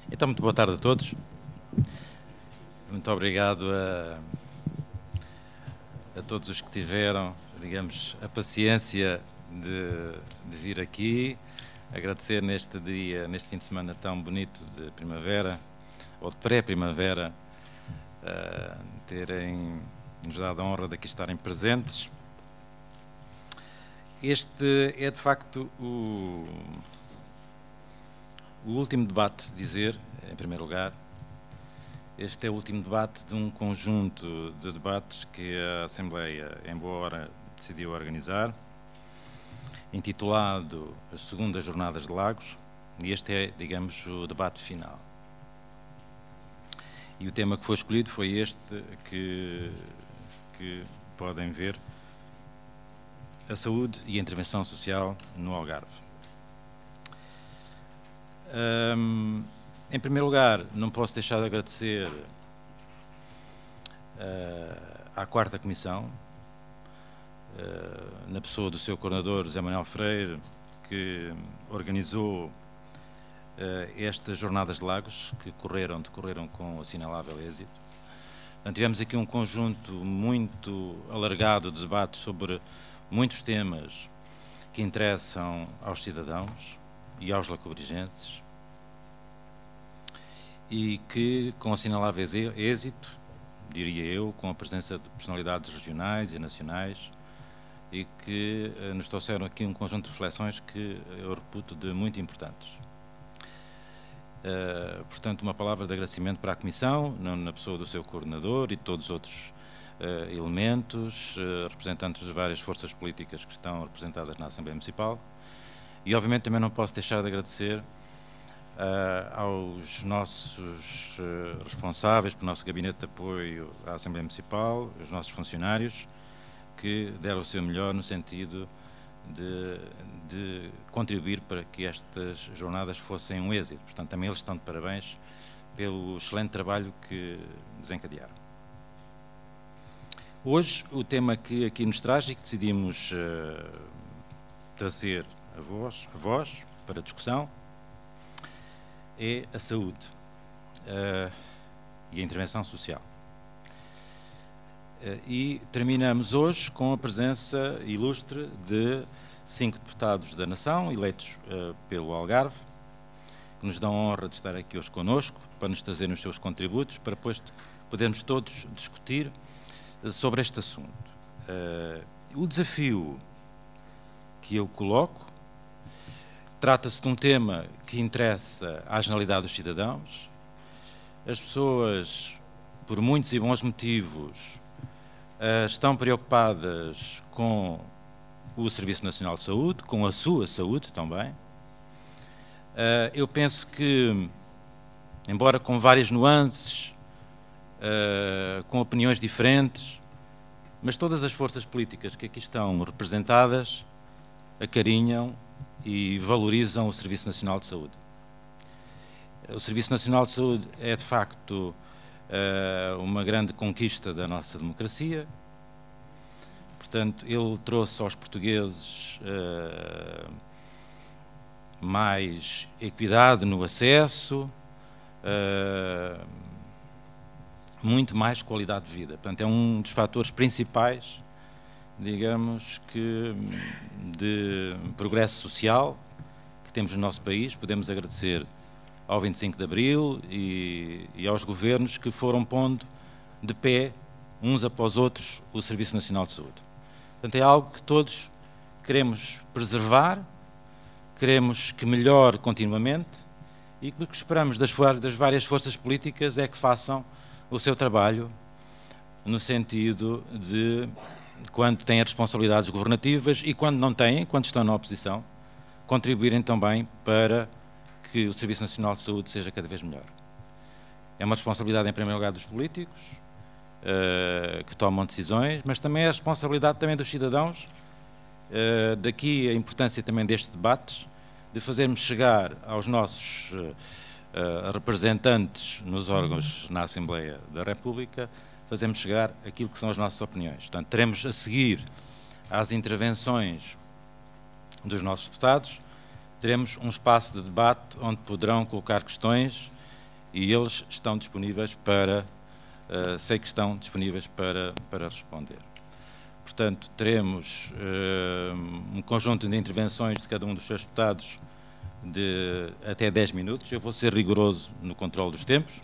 Então, muito boa tarde a todos. Muito obrigado a todos os que tiveram, digamos, a paciência de vir aqui. Agradecer neste dia, neste fim de semana tão bonito de primavera, ou de pré-primavera, terem nos dado a honra de aqui estarem presentes. Este é, de facto, o último debate, dizer, em primeiro lugar. Este é o último debate de um conjunto de debates que a Assembleia, em boa hora, decidiu organizar, intitulado As Segundas Jornadas de Lagos, e este é, digamos, o debate final. E o tema que foi escolhido foi este que podem ver, a saúde e a intervenção social no Algarve. Em primeiro lugar, não posso deixar de agradecer à quarta comissão, na pessoa do seu coordenador, José Manuel Freire, que organizou estas Jornadas de Lagos, que decorreram com assinalável êxito. Portanto, tivemos aqui um conjunto muito alargado de debates sobre muitos temas que interessam aos cidadãos e aos lacobrigenses, e que, com assinalável êxito, diria eu, com a presença de personalidades regionais e nacionais, e que nos trouxeram aqui um conjunto de reflexões que eu reputo de muito importantes. Portanto, uma palavra de agradecimento para a Comissão, na pessoa do seu coordenador e de todos os outros elementos, representantes de várias forças políticas que estão representadas na Assembleia Municipal. E, obviamente, também não posso deixar de agradecer aos nossos responsáveis pelo nosso gabinete de apoio à Assembleia Municipal, os nossos funcionários, que deram o seu melhor no sentido de contribuir para que estas jornadas fossem um êxito. Portanto, também eles estão de parabéns pelo excelente trabalho que desencadearam. Hoje, o tema que aqui nos traz e que decidimos trazer a vós para discussão é a saúde e a intervenção social. E terminamos hoje com a presença ilustre de 5 deputados da Nação, eleitos pelo Algarve, que nos dão a honra de estar aqui hoje connosco, para nos trazerem os seus contributos, para depois podermos todos discutir sobre este assunto. O desafio que eu coloco trata-se de um tema que interessa à generalidade dos cidadãos. As pessoas, por muitos e bons motivos, estão preocupadas com o Serviço Nacional de Saúde, com a sua saúde também. Eu penso que, embora com várias nuances, com opiniões diferentes, mas todas as forças políticas que aqui estão representadas acarinham e valorizam o Serviço Nacional de Saúde. O Serviço Nacional de Saúde é, de facto, uma grande conquista da nossa democracia. Portanto, ele trouxe aos portugueses mais equidade no acesso, muito mais qualidade de vida. Portanto, é um dos fatores principais, digamos, de progresso social que temos no nosso país. Podemos agradecer ao 25 de Abril e aos governos que foram pondo de pé, uns após outros, o Serviço Nacional de Saúde. Portanto, é algo que todos queremos preservar, queremos que melhore continuamente, e o que esperamos das várias forças políticas é que façam o seu trabalho no sentido de, quando têm responsabilidades governativas e quando não têm, quando estão na oposição, contribuírem também para que o Serviço Nacional de Saúde seja cada vez melhor. É uma responsabilidade, em primeiro lugar, dos políticos, que tomam decisões, mas também é a responsabilidade também dos cidadãos, daqui a importância também destes debates, de fazermos chegar aos nossos representantes nos órgãos na Assembleia da República, fazermos chegar aquilo que são as nossas opiniões. Portanto, teremos a seguir às intervenções dos nossos deputados, teremos um espaço de debate onde poderão colocar questões e eles estão disponíveis para, sei que estão disponíveis para responder. Portanto, teremos um conjunto de intervenções de cada um dos seus deputados de até 10 minutos. Eu vou ser rigoroso no controle dos tempos.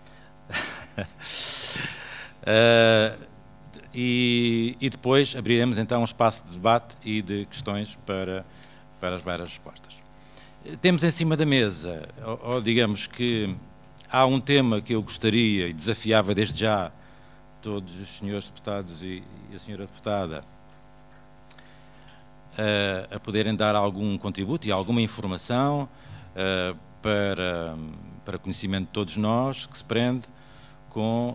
E depois abriremos então um espaço de debate e de questões para as várias respostas. Temos em cima da mesa, ou digamos que há um tema que eu gostaria e desafiava desde já todos os senhores deputados e a senhora deputada a poderem dar algum contributo e alguma informação para conhecimento de todos nós, que se prende com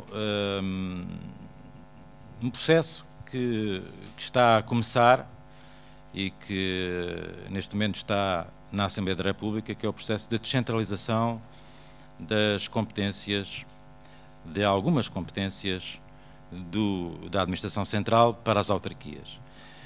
um processo que está a começar e que neste momento está na Assembleia da República, que é o processo de descentralização das competências, de algumas competências da Administração Central para as autarquias.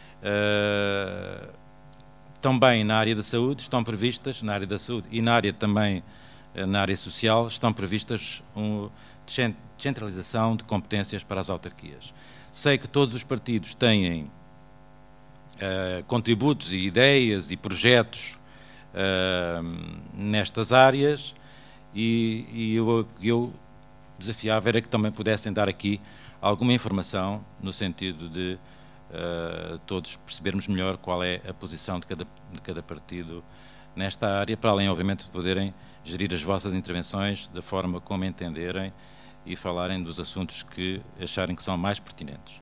Também na área da saúde estão previstas, na área da saúde e na área também, na área social, estão previstas uma descentralização de competências para as autarquias. Sei que todos os partidos têm contributos e ideias e projetos nestas áreas e eu desafiava era que também pudessem dar aqui alguma informação no sentido de todos percebermos melhor qual é a posição de cada partido nesta área, para além, obviamente, de poderem gerir as vossas intervenções da forma como entenderem e falarem dos assuntos que acharem que são mais pertinentes.